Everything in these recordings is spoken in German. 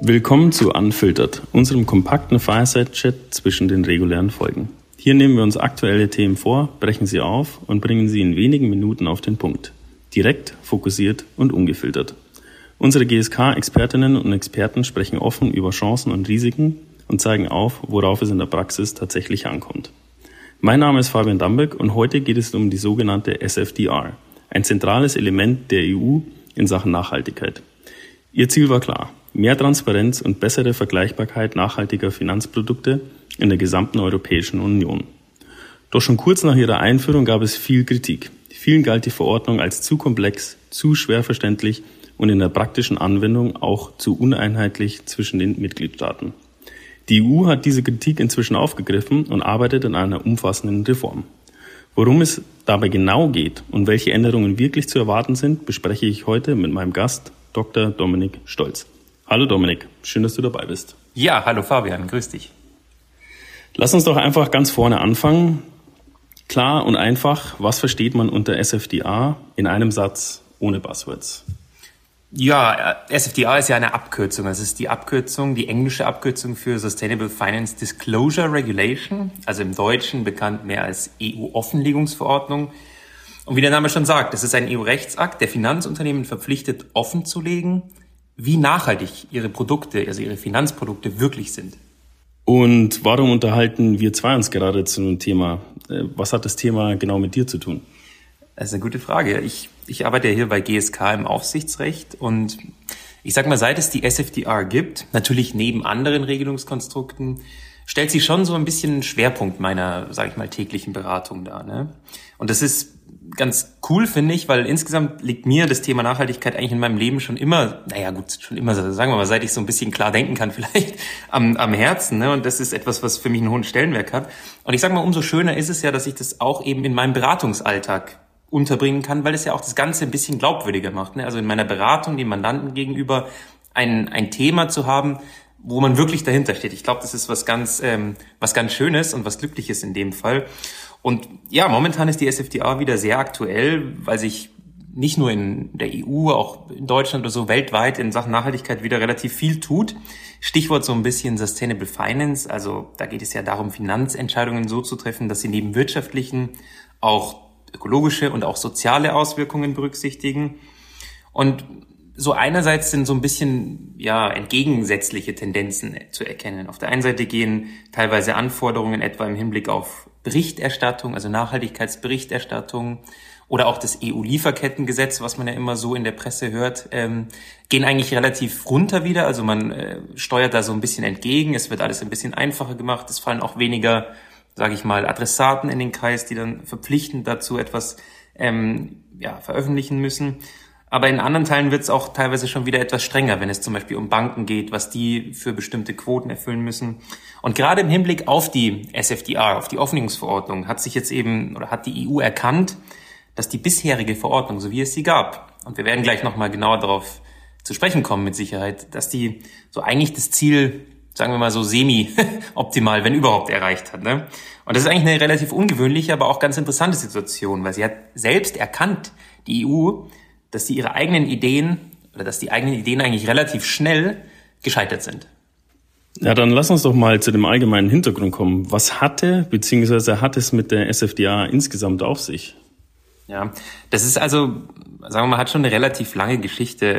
Willkommen zu Unfiltered, unserem kompakten Fireside-Chat zwischen den regulären Folgen. Hier nehmen wir uns aktuelle Themen vor, brechen sie auf und bringen sie in wenigen Minuten auf den Punkt. Direkt, fokussiert und ungefiltert. Unsere GSK-Expertinnen und Experten sprechen offen über Chancen und Risiken und zeigen auf, worauf es in der Praxis tatsächlich ankommt. Mein Name ist Fabian Dambeck und heute geht es um die sogenannte SFDR, ein zentrales Element der EU in Sachen Nachhaltigkeit. Ihr Ziel war klar: mehr Transparenz und bessere Vergleichbarkeit nachhaltiger Finanzprodukte in der gesamten Europäischen Union. Doch schon kurz nach ihrer Einführung gab es viel Kritik. Vielen galt die Verordnung als zu komplex, zu schwer verständlich und in der praktischen Anwendung auch zu uneinheitlich zwischen den Mitgliedstaaten. Die EU hat diese Kritik inzwischen aufgegriffen und arbeitet an einer umfassenden Reform. Worum es dabei genau geht und welche Änderungen wirklich zu erwarten sind, bespreche ich heute mit meinem Gast, Dr. Dominik Stolz. Hallo Dominik, schön, dass du dabei bist. Ja, hallo Fabian, grüß dich. Lass uns doch einfach ganz vorne anfangen. Klar und einfach, was versteht man unter SFDR in einem Satz ohne Buzzwords? Ja, SFDR ist ja eine Abkürzung. Es ist die Abkürzung, die englische Abkürzung für Sustainable Finance Disclosure Regulation, also im Deutschen bekannt mehr als EU-Offenlegungsverordnung. Und wie der Name schon sagt, es ist ein EU-Rechtsakt, der Finanzunternehmen verpflichtet, offenzulegen, wie nachhaltig ihre Produkte, also ihre Finanzprodukte wirklich sind. Und warum unterhalten wir zwei uns gerade zu einem Thema? Was hat das Thema genau mit dir zu tun? Das ist eine gute Frage. Ich arbeite ja hier bei GSK im Aufsichtsrecht und ich sag mal, seit es die SFDR gibt, natürlich neben anderen Regelungskonstrukten, stellt sie schon so ein bisschen einen Schwerpunkt meiner, sage ich mal, täglichen Beratung dar, ne? Und das ist ganz cool, finde ich, weil insgesamt liegt mir das Thema Nachhaltigkeit eigentlich in meinem Leben schon immer, sagen wir mal, seit ich so ein bisschen klar denken kann, vielleicht am Herzen, ne? Und das ist etwas, was für mich einen hohen Stellenwert hat. Und ich sag mal, umso schöner ist es ja, dass ich das auch eben in meinem Beratungsalltag unterbringen kann, weil es ja auch das Ganze ein bisschen glaubwürdiger macht, ne? Also in meiner Beratung dem Mandanten gegenüber ein Thema zu haben, wo man wirklich dahinter steht. Ich glaube, das ist was ganz Schönes und was Glückliches in dem Fall. Und ja, momentan ist die SFDR wieder sehr aktuell, weil sich nicht nur in der EU, auch in Deutschland oder so weltweit in Sachen Nachhaltigkeit wieder relativ viel tut. Stichwort so ein bisschen Sustainable Finance. Also da geht es ja darum, Finanzentscheidungen so zu treffen, dass sie neben wirtschaftlichen auch ökologische und auch soziale Auswirkungen berücksichtigen. Und so einerseits sind so ein bisschen entgegensätzliche Tendenzen zu erkennen. Auf der einen Seite gehen teilweise Anforderungen etwa im Hinblick auf Berichterstattung, also Nachhaltigkeitsberichterstattung oder auch das EU-Lieferkettengesetz, was man ja immer so in der Presse hört, gehen eigentlich relativ runter wieder. Also man steuert da so ein bisschen entgegen. Es wird alles ein bisschen einfacher gemacht. Es fallen auch weniger, sage ich mal, Adressaten in den Kreis, die dann verpflichtend dazu etwas veröffentlichen müssen. Aber in anderen Teilen wird es auch teilweise schon wieder etwas strenger, wenn es zum Beispiel um Banken geht, was die für bestimmte Quoten erfüllen müssen. Und gerade im Hinblick auf die SFDR, auf die Offenlegungsverordnung, hat die EU erkannt, dass die bisherige Verordnung, so wie es sie gab, und wir werden gleich nochmal genauer darauf zu sprechen kommen mit Sicherheit, dass die so eigentlich das Ziel, sagen wir mal so semi-optimal, wenn überhaupt, erreicht hat, ne? Und das ist eigentlich eine relativ ungewöhnliche, aber auch ganz interessante Situation, weil sie hat selbst erkannt, die EU, dass die eigenen Ideen eigentlich relativ schnell gescheitert sind. Ja, dann lass uns doch mal zu dem allgemeinen Hintergrund kommen. Was hat es mit der SFDR insgesamt auf sich? Ja, das ist also, sagen wir mal, hat schon eine relativ lange Geschichte.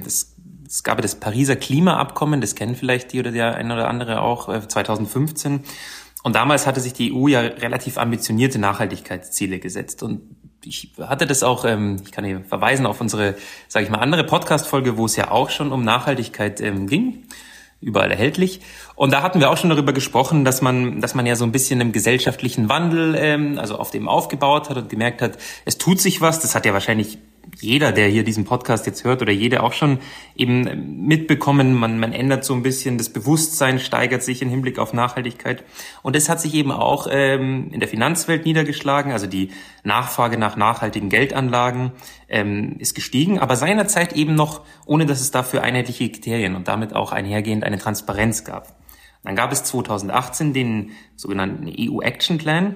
Es gab das Pariser Klimaabkommen, das kennen vielleicht die oder der eine oder andere auch, 2015. Und damals hatte sich die EU ja relativ ambitionierte Nachhaltigkeitsziele gesetzt. Und ich hatte das auch, ich kann hier verweisen auf unsere, sage ich mal, andere Podcast-Folge, wo es ja auch schon um Nachhaltigkeit ging, überall erhältlich. Und da hatten wir auch schon darüber gesprochen, dass man ja so ein bisschen im gesellschaftlichen Wandel, also auf dem aufgebaut hat und gemerkt hat, es tut sich was. Das hat ja wahrscheinlich jeder, der hier diesen Podcast jetzt hört, oder jede auch schon eben mitbekommen. Man ändert so ein bisschen, das Bewusstsein steigert sich im Hinblick auf Nachhaltigkeit. Und das hat sich eben auch in der Finanzwelt niedergeschlagen. Also die Nachfrage nach nachhaltigen Geldanlagen ist gestiegen, aber seinerzeit eben noch, ohne dass es dafür einheitliche Kriterien und damit auch einhergehend eine Transparenz gab. Dann gab es 2018 den sogenannten EU Action Plan,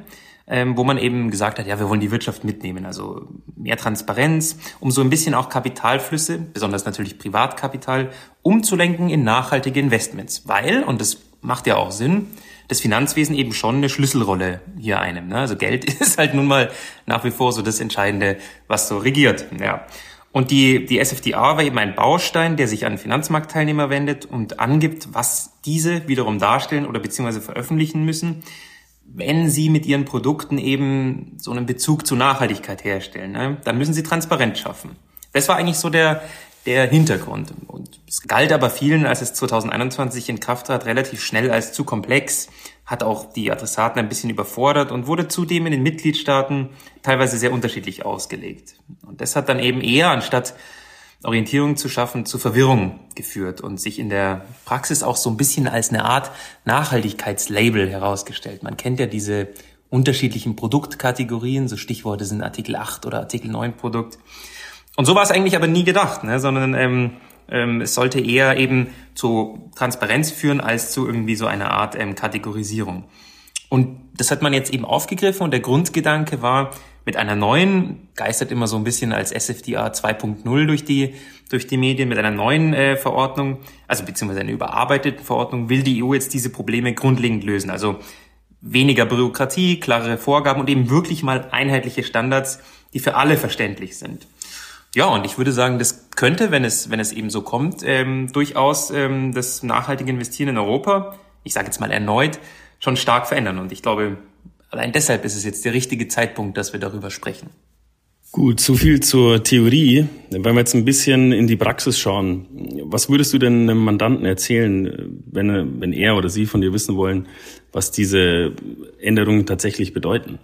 wo man eben gesagt hat, ja, wir wollen die Wirtschaft mitnehmen, also mehr Transparenz, um so ein bisschen auch Kapitalflüsse, besonders natürlich Privatkapital, umzulenken in nachhaltige Investments. Weil, und das macht ja auch Sinn, das Finanzwesen eben schon eine Schlüsselrolle hier einnimmt. Ne? Also Geld ist halt nun mal nach wie vor so das Entscheidende, was so regiert. Ja. Und die SFDR war eben ein Baustein, der sich an Finanzmarktteilnehmer wendet und angibt, was diese wiederum darstellen oder beziehungsweise veröffentlichen müssen, wenn sie mit ihren Produkten eben so einen Bezug zur Nachhaltigkeit herstellen. Ne? Dann müssen sie Transparenz schaffen. Das war eigentlich so der Hintergrund. Und es galt aber vielen, als es 2021 in Kraft trat, relativ schnell als zu komplex, hat auch die Adressaten ein bisschen überfordert und wurde zudem in den Mitgliedstaaten teilweise sehr unterschiedlich ausgelegt. Und das hat dann eben eher, anstatt Orientierung zu schaffen, zu Verwirrung geführt und sich in der Praxis auch so ein bisschen als eine Art Nachhaltigkeitslabel herausgestellt. Man kennt ja diese unterschiedlichen Produktkategorien, so Stichworte sind Artikel 8 oder Artikel 9 Produkt. Und so war es eigentlich aber nie gedacht, ne? Sondern es sollte eher eben zu Transparenz führen als zu irgendwie so einer Art Kategorisierung. Und das hat man jetzt eben aufgegriffen und der Grundgedanke war, mit einer neuen, geistert immer so ein bisschen als SFDR 2.0 durch die Medien, mit einer neuen Verordnung, also beziehungsweise einer überarbeiteten Verordnung, will die EU jetzt diese Probleme grundlegend lösen. Also weniger Bürokratie, klarere Vorgaben und eben wirklich mal einheitliche Standards, die für alle verständlich sind. Ja, und ich würde sagen, das könnte, wenn es eben so kommt, durchaus das nachhaltige Investieren in Europa, ich sage jetzt mal erneut, schon stark verändern. Und ich glaube, allein deshalb ist es jetzt der richtige Zeitpunkt, dass wir darüber sprechen. Gut, so viel zur Theorie. Wenn wir jetzt ein bisschen in die Praxis schauen, was würdest du denn einem Mandanten erzählen, wenn er oder sie von dir wissen wollen, was diese Änderungen tatsächlich bedeuten?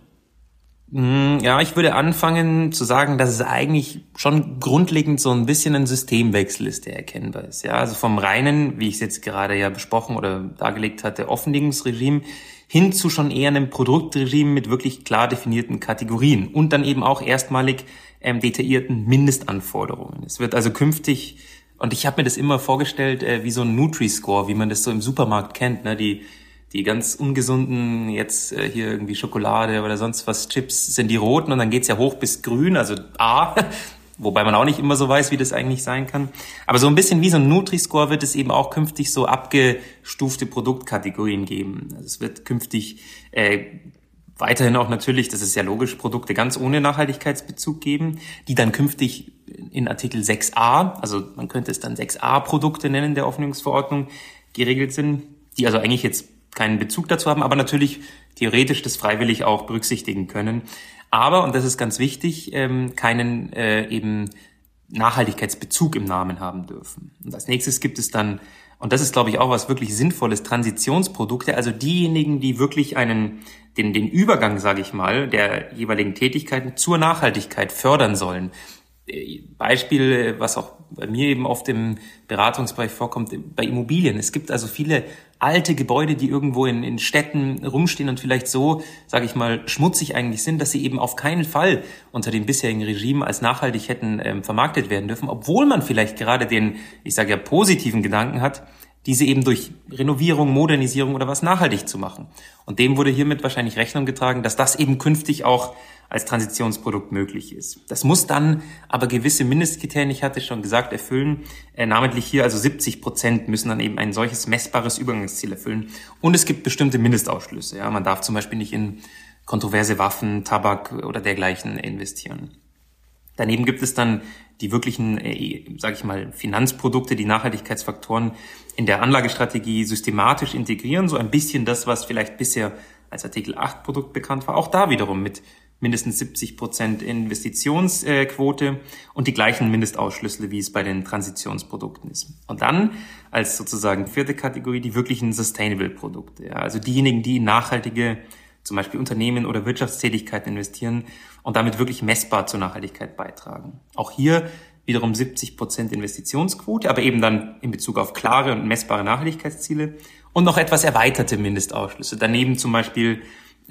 Ja, ich würde anfangen zu sagen, dass es eigentlich schon grundlegend so ein bisschen ein Systemwechsel ist, der erkennbar ist. Ja, also vom reinen, wie ich es jetzt gerade ja besprochen oder dargelegt hatte, Offenlegungsregime hin zu schon eher einem Produktregime mit wirklich klar definierten Kategorien und dann eben auch erstmalig detaillierten Mindestanforderungen. Es wird also künftig, und ich habe mir das immer vorgestellt, wie so ein Nutri-Score, wie man das so im Supermarkt kennt, ne, die ganz ungesunden, jetzt hier irgendwie Schokolade oder sonst was, Chips, sind die roten und dann geht's ja hoch bis grün, also A, wobei man auch nicht immer so weiß, wie das eigentlich sein kann. Aber so ein bisschen wie so ein Nutri-Score wird es eben auch künftig so abgestufte Produktkategorien geben. Also es wird künftig weiterhin auch natürlich, das ist ja logisch, Produkte ganz ohne Nachhaltigkeitsbezug geben, die dann künftig in Artikel 6a, also man könnte es dann 6a-Produkte nennen, der Offenlegungsverordnung, geregelt sind, die also eigentlich jetzt keinen Bezug dazu haben, aber natürlich theoretisch das freiwillig auch berücksichtigen können. Aber, und das ist ganz wichtig, keinen eben Nachhaltigkeitsbezug im Namen haben dürfen. Und als nächstes gibt es dann, und das ist, glaube ich, auch was wirklich Sinnvolles, Transitionsprodukte, also diejenigen, die wirklich den Übergang, sage ich mal, der jeweiligen Tätigkeiten zur Nachhaltigkeit fördern sollen. Beispiel, was auch bei mir eben oft im Beratungsbereich vorkommt, bei Immobilien. Es gibt also viele alte Gebäude, die irgendwo in Städten rumstehen und vielleicht so, sage ich mal, schmutzig eigentlich sind, dass sie eben auf keinen Fall unter dem bisherigen Regime als nachhaltig hätten vermarktet werden dürfen, obwohl man vielleicht gerade den, ich sage ja, positiven Gedanken hat, diese eben durch Renovierung, Modernisierung oder was nachhaltig zu machen. Und dem wurde hiermit wahrscheinlich Rechnung getragen, dass das eben künftig auch als Transitionsprodukt möglich ist. Das muss dann aber gewisse Mindestkriterien, ich hatte schon gesagt, erfüllen. Namentlich hier also 70% müssen dann eben ein solches messbares Übergangsziel erfüllen. Und es gibt bestimmte Mindestausschlüsse. Ja, man darf zum Beispiel nicht in kontroverse Waffen, Tabak oder dergleichen investieren. Daneben gibt es dann die wirklichen, sage ich mal, Finanzprodukte, die Nachhaltigkeitsfaktoren in der Anlagestrategie systematisch integrieren. So ein bisschen das, was vielleicht bisher als Artikel 8 Produkt bekannt war. Auch da wiederum mit mindestens 70% Investitionsquote und die gleichen Mindestausschlüsse, wie es bei den Transitionsprodukten ist. Und dann als sozusagen vierte Kategorie die wirklichen Sustainable-Produkte. Ja, also diejenigen, die in nachhaltige, zum Beispiel Unternehmen oder Wirtschaftstätigkeiten investieren und damit wirklich messbar zur Nachhaltigkeit beitragen. Auch hier wiederum 70% Investitionsquote, aber eben dann in Bezug auf klare und messbare Nachhaltigkeitsziele und noch etwas erweiterte Mindestausschlüsse. Daneben zum Beispiel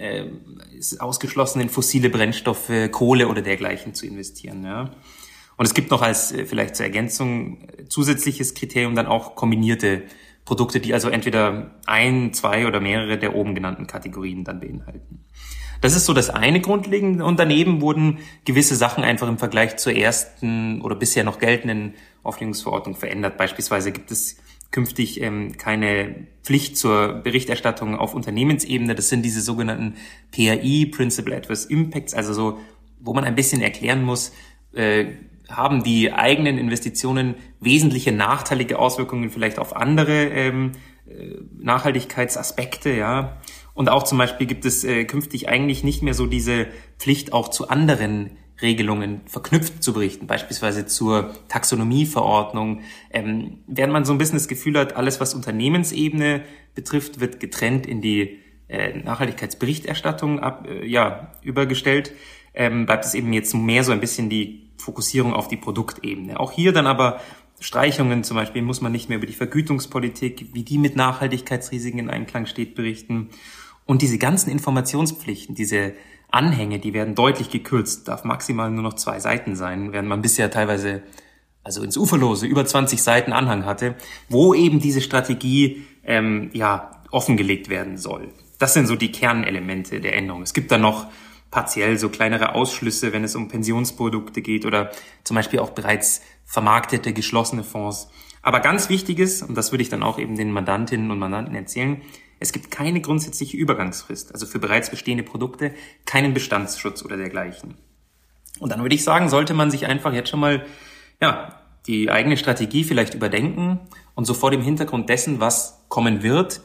ist ausgeschlossen, in fossile Brennstoffe, Kohle oder dergleichen zu investieren. Ja. Und es gibt noch als vielleicht zur Ergänzung zusätzliches Kriterium dann auch kombinierte Produkte, die also entweder 1, 2 oder mehrere der oben genannten Kategorien dann beinhalten. Das ist so das eine Grundlegende. Und daneben wurden gewisse Sachen einfach im Vergleich zur ersten oder bisher noch geltenden Auflegungsverordnung verändert. Beispielsweise gibt es künftig keine Pflicht zur Berichterstattung auf Unternehmensebene. Das sind diese sogenannten PAI, Principal Adverse Impacts, also so, wo man ein bisschen erklären muss, haben die eigenen Investitionen wesentliche nachteilige Auswirkungen vielleicht auf andere Nachhaltigkeitsaspekte, ja. Und auch zum Beispiel gibt es künftig eigentlich nicht mehr so diese Pflicht, auch zu anderen Regelungen verknüpft zu berichten, beispielsweise zur Taxonomieverordnung. Während man so ein bisschen das Gefühl hat, alles, was Unternehmensebene betrifft, wird getrennt in die Nachhaltigkeitsberichterstattung übergestellt, bleibt es eben jetzt mehr so ein bisschen die Fokussierung auf die Produktebene. Auch hier dann aber Streichungen, zum Beispiel muss man nicht mehr über die Vergütungspolitik, wie die mit Nachhaltigkeitsrisiken in Einklang steht, berichten. Und diese ganzen Informationspflichten, diese Anhänge, die werden deutlich gekürzt, darf maximal nur noch 2 Seiten sein, während man bisher teilweise, also ins Uferlose, über 20 Seiten Anhang hatte, wo eben diese Strategie offengelegt werden soll. Das sind so die Kernelemente der Änderung. Es gibt dann noch partiell so kleinere Ausschlüsse, wenn es um Pensionsprodukte geht oder zum Beispiel auch bereits vermarktete, geschlossene Fonds. Aber ganz wichtig ist, und das würde ich dann auch eben den Mandantinnen und Mandanten erzählen, es gibt keine grundsätzliche Übergangsfrist, also für bereits bestehende Produkte keinen Bestandsschutz oder dergleichen. Und dann würde ich sagen, sollte man sich einfach jetzt schon mal die eigene Strategie vielleicht überdenken und so vor dem Hintergrund dessen, was kommen wird,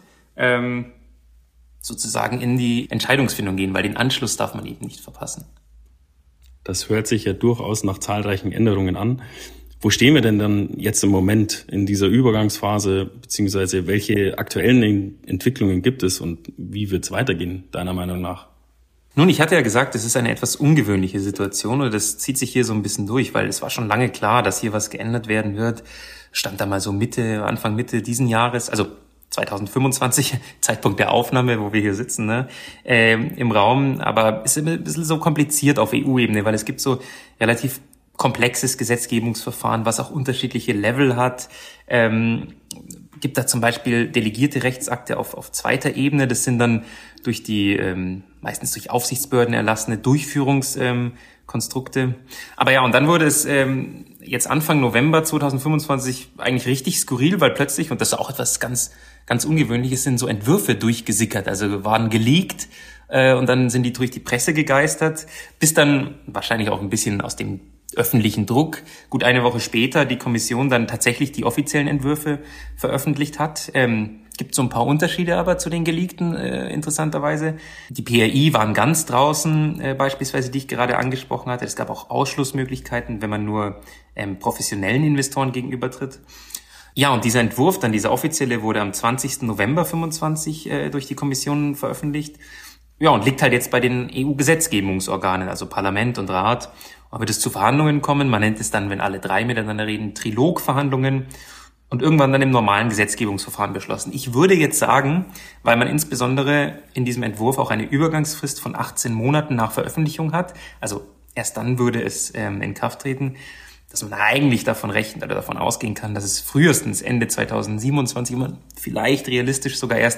sozusagen in die Entscheidungsfindung gehen, weil den Anschluss darf man eben nicht verpassen. Das hört sich ja durchaus nach zahlreichen Änderungen an. Wo stehen wir denn dann jetzt im Moment in dieser Übergangsphase, beziehungsweise welche aktuellen Entwicklungen gibt es und wie wird es weitergehen, deiner Meinung nach? Nun, ich hatte ja gesagt, es ist eine etwas ungewöhnliche Situation und das zieht sich hier so ein bisschen durch, weil es war schon lange klar, dass hier was geändert werden wird. Stand da mal so Anfang Mitte diesen Jahres, also 2025, Zeitpunkt der Aufnahme, wo wir hier sitzen, im Raum. Aber ist ein bisschen so kompliziert auf EU-Ebene, weil es gibt so relativ komplexes Gesetzgebungsverfahren, was auch unterschiedliche Level hat. Gibt da zum Beispiel delegierte Rechtsakte auf zweiter Ebene. Das sind dann durch die meistens durch Aufsichtsbehörden erlassene Durchführungskonstrukte. Aber ja, und dann wurde es jetzt Anfang November 2025 eigentlich richtig skurril, weil plötzlich, und das ist auch etwas ganz, ganz Ungewöhnliches, sind so Entwürfe durchgesickert, also waren geleakt und dann sind die durch die Presse gegeistert, bis dann wahrscheinlich auch ein bisschen aus dem öffentlichen Druck gut eine Woche später die Kommission dann tatsächlich die offiziellen Entwürfe veröffentlicht hat. Gibt so ein paar Unterschiede aber zu den geleakten, interessanterweise. Die PAI waren ganz draußen, beispielsweise, die ich gerade angesprochen hatte. Es gab auch Ausschlussmöglichkeiten, wenn man nur professionellen Investoren gegenübertritt. Ja, und dieser Entwurf, dann dieser offizielle, wurde am 20. November 25 durch die Kommission veröffentlicht. Ja, und liegt halt jetzt bei den EU-Gesetzgebungsorganen, also Parlament und Rat. Und wird es zu Verhandlungen kommen? Man nennt es dann, wenn alle 3 miteinander reden, Trilogverhandlungen. Und irgendwann dann im normalen Gesetzgebungsverfahren beschlossen. Ich würde jetzt sagen, weil man insbesondere in diesem Entwurf auch eine Übergangsfrist von 18 Monaten nach Veröffentlichung hat, also erst dann würde es in Kraft treten, dass man eigentlich davon rechnet oder davon ausgehen kann, dass es frühestens Ende 2027, vielleicht realistisch sogar erst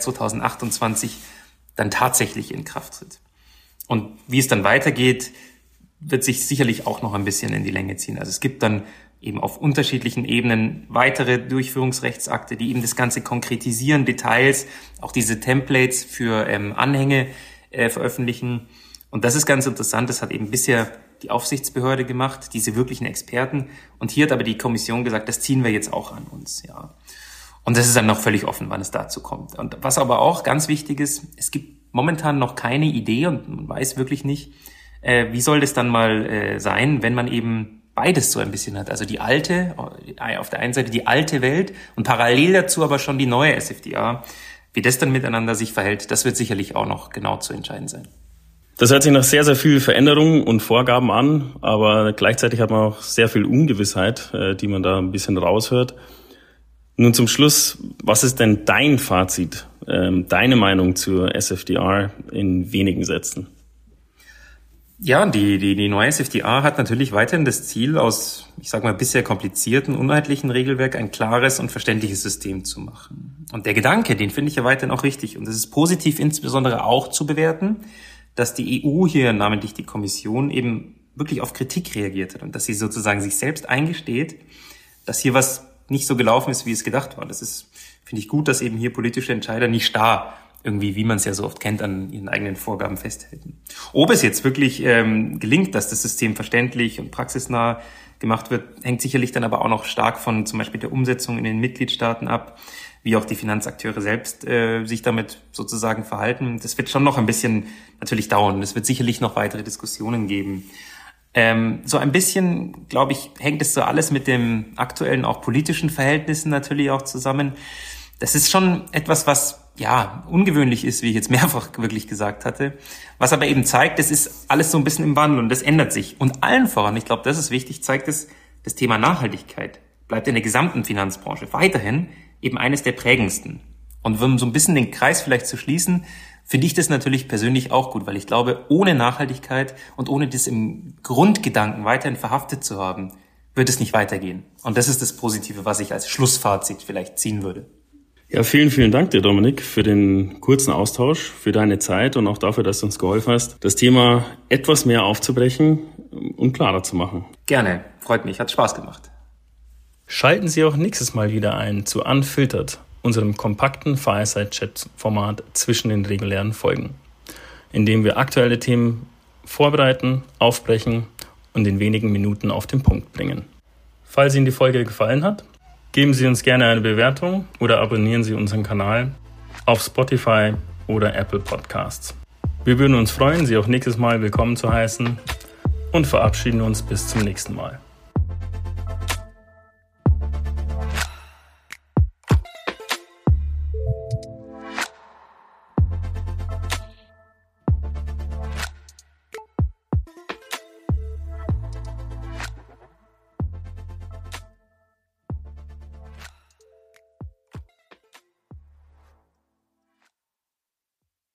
2028 dann tatsächlich in Kraft tritt. Und wie es dann weitergeht, wird sich sicherlich auch noch ein bisschen in die Länge ziehen. Also es gibt dann eben auf unterschiedlichen Ebenen weitere Durchführungsrechtsakte, die eben das Ganze konkretisieren, Details, auch diese Templates für Anhänge veröffentlichen. Und das ist ganz interessant, das hat eben bisher die Aufsichtsbehörde gemacht, diese wirklichen Experten. Und hier hat aber die Kommission gesagt, das ziehen wir jetzt auch an uns. Ja. Und das ist dann noch völlig offen, wann es dazu kommt. Und was aber auch ganz wichtig ist, es gibt momentan noch keine Idee und man weiß wirklich nicht, wie soll das dann mal sein, wenn man eben beides so ein bisschen hat. Also die alte, auf der einen Seite die alte Welt und parallel dazu aber schon die neue SFDR. Wie das dann miteinander sich verhält, das wird sicherlich auch noch genau zu entscheiden sein. Das hört sich nach sehr, sehr viel Veränderungen und Vorgaben an, aber gleichzeitig hat man auch sehr viel Ungewissheit, die man da ein bisschen raushört. Nun zum Schluss, was ist denn dein Fazit, deine Meinung zur SFDR in wenigen Sätzen? Ja, die neue SFDR hat natürlich weiterhin das Ziel, aus, ich sag mal, bisher komplizierten, uneinheitlichen Regelwerk ein klares und verständliches System zu machen. Und der Gedanke, den finde ich ja weiterhin auch richtig. Und es ist positiv insbesondere auch zu bewerten, dass die EU hier, namentlich die Kommission, eben wirklich auf Kritik reagiert hat und dass sie sozusagen sich selbst eingesteht, dass hier was nicht so gelaufen ist, wie es gedacht war. Das ist, finde ich, gut, dass eben hier politische Entscheider nicht starr irgendwie, wie man es ja so oft kennt, an ihren eigenen Vorgaben festhalten. Ob es jetzt wirklich gelingt, dass das System verständlich und praxisnah gemacht wird, hängt sicherlich dann aber auch noch stark von zum Beispiel der Umsetzung in den Mitgliedstaaten ab, wie auch die Finanzakteure selbst sich damit sozusagen verhalten. Das wird schon noch ein bisschen natürlich dauern. Es wird sicherlich noch weitere Diskussionen geben. So ein bisschen, glaube ich, hängt es so alles mit dem aktuellen auch politischen Verhältnissen natürlich auch zusammen. Das ist schon etwas, was ja ungewöhnlich ist, wie ich jetzt mehrfach wirklich gesagt hatte. Was aber eben zeigt, es ist alles so ein bisschen im Wandel und das ändert sich. Und allen voran, ich glaube, das ist wichtig, zeigt es, das Thema Nachhaltigkeit bleibt in der gesamten Finanzbranche weiterhin eben eines der prägendsten. Und um so ein bisschen den Kreis vielleicht zu schließen, finde ich das natürlich persönlich auch gut, weil ich glaube, ohne Nachhaltigkeit und ohne das im Grundgedanken weiterhin verhaftet zu haben, wird es nicht weitergehen. Und das ist das Positive, was ich als Schlussfazit vielleicht ziehen würde. Ja, vielen, vielen Dank dir, Dominik, für den kurzen Austausch, für deine Zeit und auch dafür, dass du uns geholfen hast, das Thema etwas mehr aufzubrechen und klarer zu machen. Gerne, freut mich, hat Spaß gemacht. Schalten Sie auch nächstes Mal wieder ein zu Unfiltered, unserem kompakten Fireside-Chat-Format zwischen den regulären Folgen, in dem wir aktuelle Themen vorbereiten, aufbrechen und in wenigen Minuten auf den Punkt bringen. Falls Ihnen die Folge gefallen hat, geben Sie uns gerne eine Bewertung oder abonnieren Sie unseren Kanal auf Spotify oder Apple Podcasts. Wir würden uns freuen, Sie auch nächstes Mal willkommen zu heißen und verabschieden uns bis zum nächsten Mal.